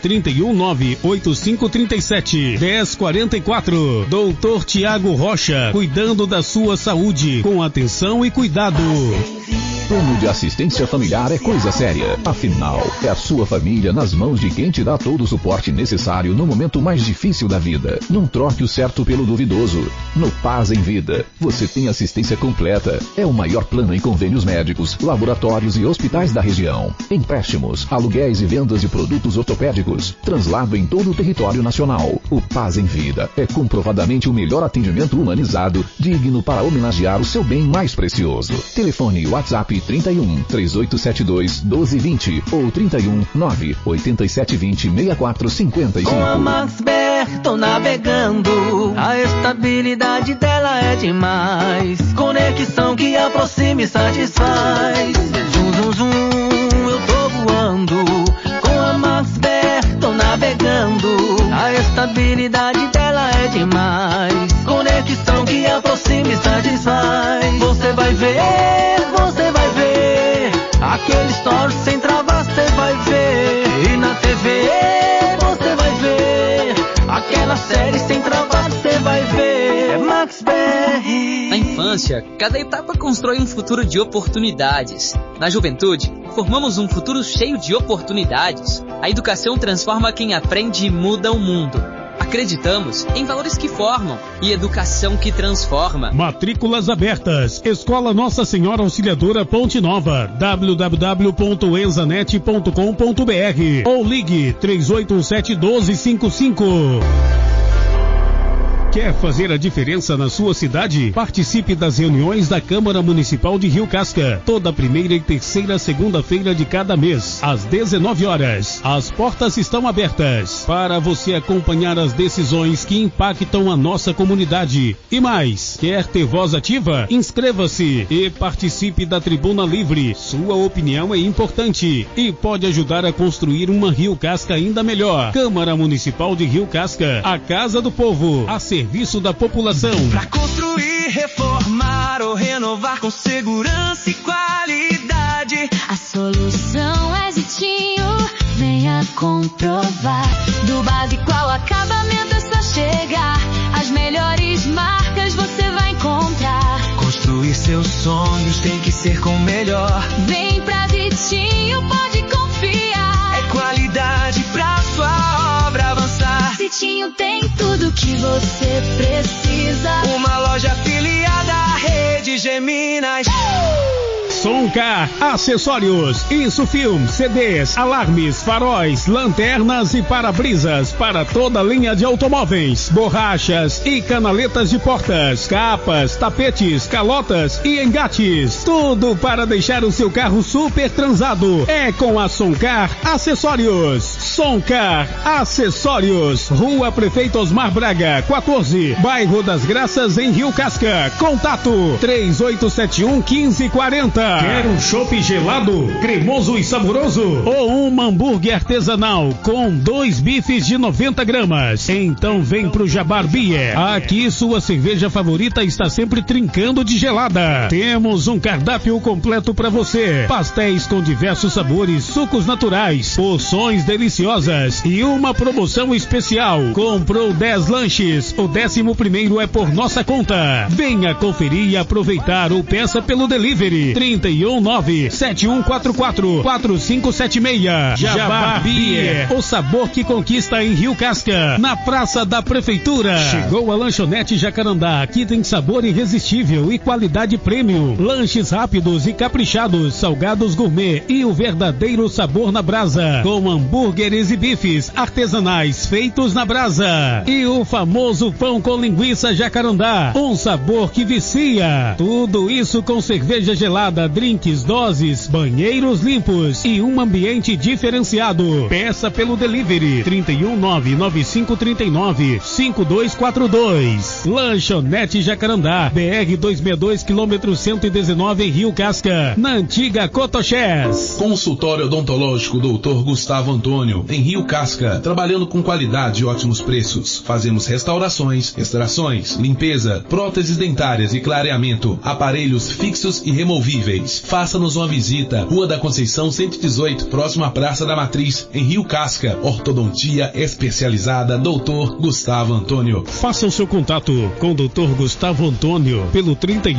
319-8537-1044. Doutor Tiago Rocha, cuidando da sua saúde com atenção e cuidado. Plano de assistência familiar é coisa séria. Afinal, é a sua família nas mãos de quem te dá todo o suporte necessário no momento mais difícil da vida. Não troque o certo pelo duvidoso. No Paz em Vida, você tem assistência completa. É o maior plano em convênios médicos, laboratórios e hospitais da região. Empréstimos, aluguéis e vendas de produtos ortopédicos. Translado em todo o território nacional. O Paz em Vida é comprovadamente o melhor atendimento humanizado, digno para homenagear o seu bem mais precioso. Telefone WhatsApp 31 3872 1220 ou 31 98720 6455. Com a Maxbert tô navegando, a estabilidade dela é demais. Conexão que aproxima e satisfaz. Zum, zum, zum, eu tô voando. Com a Maxbert tô navegando, a estabilidade dela é demais. Conexão que aproxima e satisfaz. Você vai ver, você vai ver. Aquele story sem travar, você vai ver. E na TV você vai ver. Aquela série sem travar, você vai ver. É Maxbert. Na infância, cada etapa constrói um futuro de oportunidades. Na juventude, formamos um futuro cheio de oportunidades. A educação transforma quem aprende e muda o mundo. Acreditamos em valores que formam e educação que transforma. Matrículas abertas. Escola Nossa Senhora Auxiliadora Ponte Nova. www.enzanet.com.br ou ligue 3817-1255. Quer fazer a diferença na sua cidade? Participe das reuniões da Câmara Municipal de Rio Casca, toda primeira e terceira segunda-feira de cada mês, às 19 horas. As portas estão abertas para você acompanhar as decisões que impactam a nossa comunidade. E mais, quer ter voz ativa? Inscreva-se e participe da Tribuna Livre. Sua opinião é importante e pode ajudar a construir uma Rio Casca ainda melhor. Câmara Municipal de Rio Casca, a Casa do Povo, a serviço da população. Pra construir, reformar ou renovar com segurança e qualidade, a solução é Zitinho. pra comprovar. Do básico ao acabamento é só chegar. As melhores marcas você vai encontrar. Construir seus sonhos tem que ser com o melhor. Vem pra Vitinho, pode confiar. É qualidade pra sua obra avançar. Vitinho tem tudo que você precisa. Uma loja afiliada à Rede Geminas. Soncar Acessórios, Insufilm, CDs, alarmes, faróis, lanternas e para-brisas para toda a linha de automóveis, borrachas e canaletas de portas, capas, tapetes, calotas e engates. Tudo para deixar o seu carro super transado. É com a Soncar Acessórios. Soncar Acessórios, Rua Prefeito Osmar Braga, 14, Bairro das Graças, em Rio Casca. Contato 3871-1540. Quer um chopp gelado, cremoso e saboroso? Ou um hambúrguer artesanal com 2 bifes de 90 gramas? Então vem pro Jabar Beer. Aqui sua cerveja favorita está sempre trincando de gelada. Temos um cardápio completo para você. Pastéis com diversos sabores, sucos naturais, porções deliciosas e uma promoção especial. Comprou 10 lanches, o 11º é por nossa conta. Venha conferir e aproveitar ou peça pelo delivery. 319-7144-4576. Jabar Beer, o sabor que conquista em Rio Casca, na Praça da Prefeitura. Chegou a Lanchonete Jacarandá. Aqui tem sabor irresistível e qualidade premium. Lanches rápidos e caprichados, salgados gourmet e o verdadeiro sabor na brasa, com hambúrgueres e bifes artesanais feitos na brasa. E o famoso pão com linguiça Jacarandá, um sabor que vicia. Tudo isso com cerveja gelada, drinks, doses, banheiros limpos e um ambiente diferenciado. Peça pelo delivery 319-9539-5242. Lanchonete Jacarandá, BR 262, quilômetro 119, em Rio Casca, na antiga Cotoxés. Consultório Odontológico Dr. Gustavo Antônio, em Rio Casca, trabalhando com qualidade e ótimos preços. Fazemos restaurações, extrações, limpeza, próteses dentárias e clareamento, aparelhos fixos e removíveis. Faça-nos uma visita. Rua da Conceição 118, próximo à Praça da Matriz, em Rio Casca. Ortodontia especializada Dr. Gustavo Antônio. Faça o seu contato com o Dr. Gustavo Antônio pelo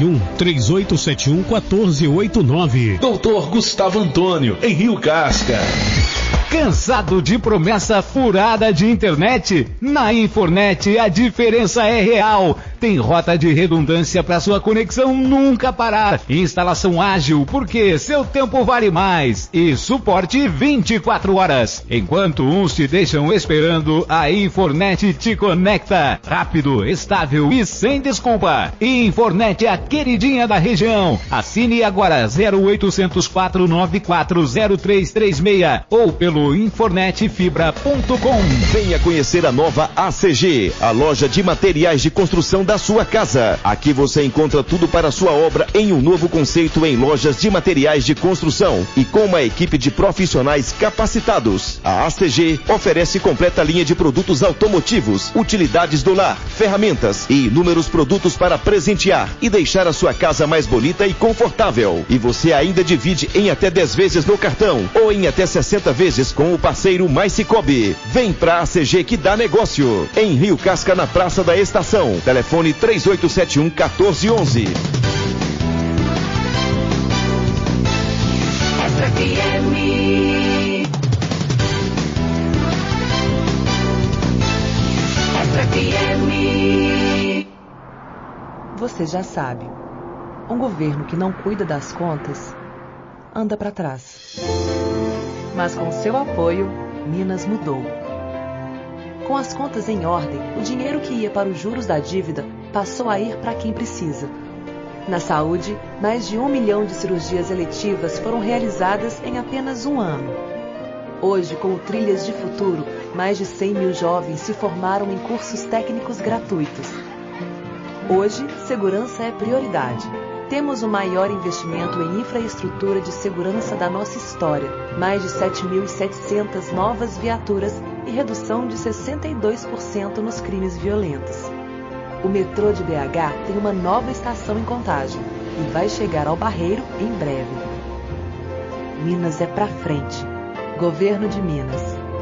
31-3871-1489. Dr. Gustavo Antônio, em Rio Casca. Cansado de promessa furada de internet? Na Infornet a diferença é real. Tem rota de redundância para sua conexão nunca parar. Instalação ágil, porque seu tempo vale mais. E suporte 24 horas. Enquanto uns te deixam esperando, a Infornet te conecta. Rápido, estável e sem desculpa. Infornet é a queridinha da região. Assine agora 0800 494 0336 ou pelo infornetfibra.com. Venha conhecer a nova ACG, a loja de materiais de construção da sua casa. Aqui você encontra tudo para a sua obra em um novo conceito em lojas de materiais de construção e com uma equipe de profissionais capacitados. A ACG oferece completa linha de produtos automotivos, utilidades do lar, ferramentas e inúmeros produtos para presentear e deixar a sua casa mais bonita e confortável. E você ainda divide em até 10 vezes no cartão ou em até 60 vezes com o parceiro Mais Cicobi. Vem pra ACG que dá negócio. Em Rio Casca, na Praça da Estação. Telefone 3871-1411. Você já sabe, um governo que não cuida das contas anda para trás. Mas com seu apoio, Minas mudou. Com as contas em ordem, o dinheiro que ia para os juros da dívida passou a ir para quem precisa. Na saúde, mais de 1 milhão de cirurgias eletivas foram realizadas em apenas um ano. Hoje, com o Trilhas de Futuro, mais de 100 mil jovens se formaram em cursos técnicos gratuitos. Hoje, segurança é prioridade. Temos o maior investimento em infraestrutura de segurança da nossa história, mais de 7.700 novas viaturas e redução de 62% nos crimes violentos. O metrô de BH tem uma nova estação em Contagem e vai chegar ao Barreiro em breve. Minas é pra frente. Governo de Minas.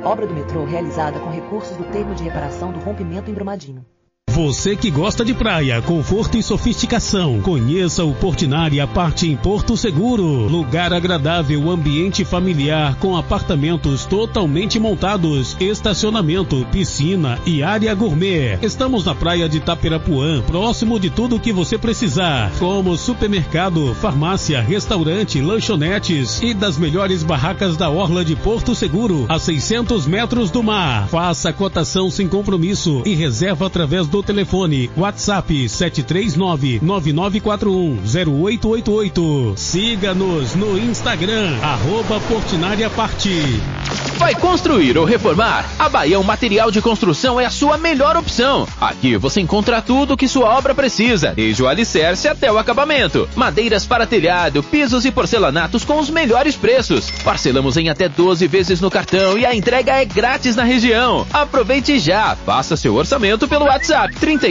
Obra do metrô realizada com recursos do termo de reparação do rompimento em Brumadinho. Você que gosta de praia, conforto e sofisticação, conheça o Portinari Parte em Porto Seguro. Lugar agradável, ambiente familiar com apartamentos totalmente montados, estacionamento, piscina e área gourmet. Estamos na praia de Tapirapuã, próximo de tudo o que você precisar, como supermercado, farmácia, restaurante, lanchonetes e das melhores barracas da orla de Porto Seguro, a 600 metros do mar. Faça a cotação sem compromisso e reserva através do telefone WhatsApp 739-9941-0888. Siga-nos no Instagram, @PortinariaParte. Vai construir ou reformar? A Baião Material de Construção é a sua melhor opção. Aqui você encontra tudo o que sua obra precisa, desde o alicerce até o acabamento. Madeiras para telhado, pisos e porcelanatos com os melhores preços. Parcelamos em até 12 vezes no cartão e a entrega é grátis na região. Aproveite já, faça seu orçamento pelo WhatsApp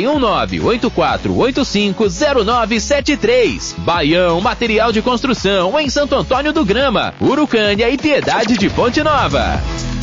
319-8485-0973. Baião Material de Construção em Santo Antônio do Grama, Urucânia e Piedade de Ponte Nova.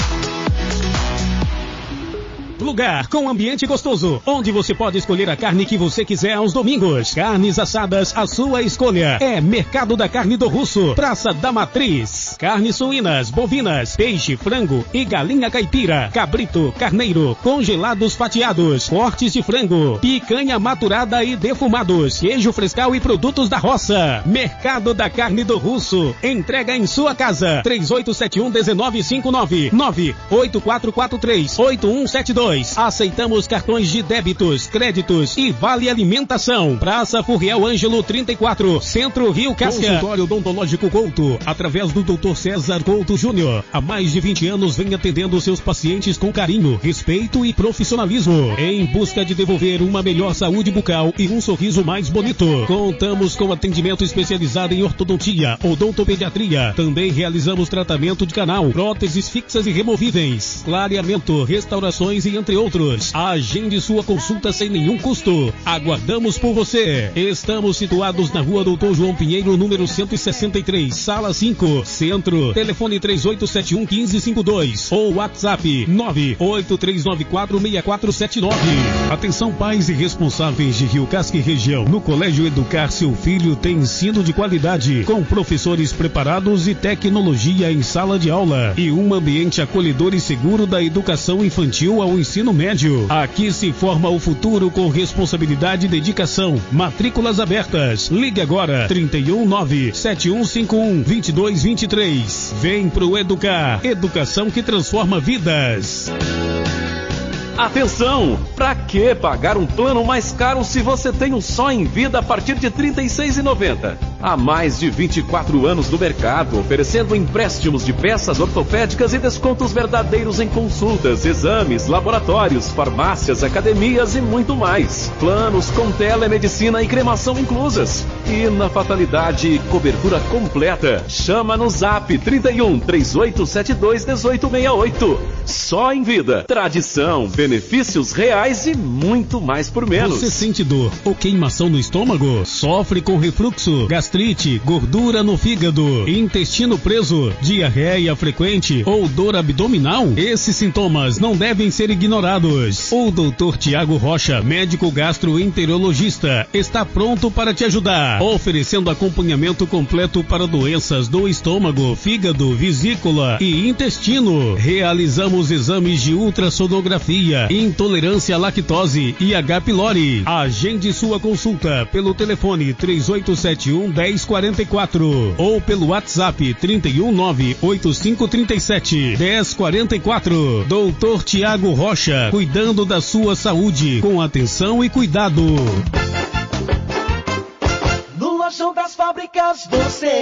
Lugar com ambiente gostoso, onde você pode escolher a carne que você quiser aos domingos. Carnes assadas, a sua escolha. É Mercado da Carne do Russo, Praça da Matriz. Carnes suínas, bovinas, peixe, frango e galinha caipira, cabrito, carneiro, congelados fatiados, cortes de frango, picanha maturada e defumados, queijo frescal e produtos da roça. Mercado da Carne do Russo. Entrega em sua casa. 3871-1959 98443-8172. Aceitamos cartões de débitos, créditos e vale alimentação. Praça Furriel Ângelo 34, Centro Rio Casca. Consultório Odontológico Couto, através do Dr. César Couto Júnior. Há mais de 20 anos vem atendendo seus pacientes com carinho, respeito e profissionalismo, em busca de devolver uma melhor saúde bucal e um sorriso mais bonito. Contamos com atendimento especializado em ortodontia, odontopediatria. Também realizamos tratamento de canal, próteses fixas e removíveis, clareamento, restaurações e entre outros. Agende sua consulta sem nenhum custo. Aguardamos por você. Estamos situados na Rua Doutor João Pinheiro, número 163, Sala 5, Centro. Telefone 3871-1552 ou WhatsApp 98394-6479. Atenção pais e responsáveis de Rio Casca e região. No Colégio Educar seu filho tem ensino de qualidade, com professores preparados e tecnologia em sala de aula e um ambiente acolhedor e seguro da educação infantil ao ensino médio. Aqui se forma o futuro com responsabilidade e dedicação. Matrículas abertas. Ligue agora 319-7151-2223. Vem pro Educar. Educação que transforma vidas. Atenção! Pra que pagar um plano mais caro se você tem um só em vida a partir de R$ 36,90? Há mais de 24 anos no mercado, oferecendo empréstimos de peças ortopédicas e descontos verdadeiros em consultas, exames, laboratórios, farmácias, academias e muito mais. Planos com telemedicina e cremação inclusas. E na fatalidade, cobertura completa. Chama no Zap 31 3872 1868. Só em vida. Tradição, benefícios reais e muito mais por menos. Você sente dor ou queimação no estômago? Sofre com refluxo, gastrite, gordura no fígado, intestino preso, diarreia frequente ou dor abdominal? Esses sintomas não devem ser ignorados. O Dr. Tiago Rocha, médico gastroenterologista, está pronto para te ajudar, oferecendo acompanhamento completo para doenças do estômago, fígado, vesícula e intestino. Realizamos exames de ultrassonografia, intolerância à lactose e H. pylori. Agende sua consulta pelo telefone 3871-1044 ou pelo WhatsApp 319-8537-1044. Dr. Tiago Rocha, cuidando da sua saúde com atenção e cuidado. No Lojão das Fábricas você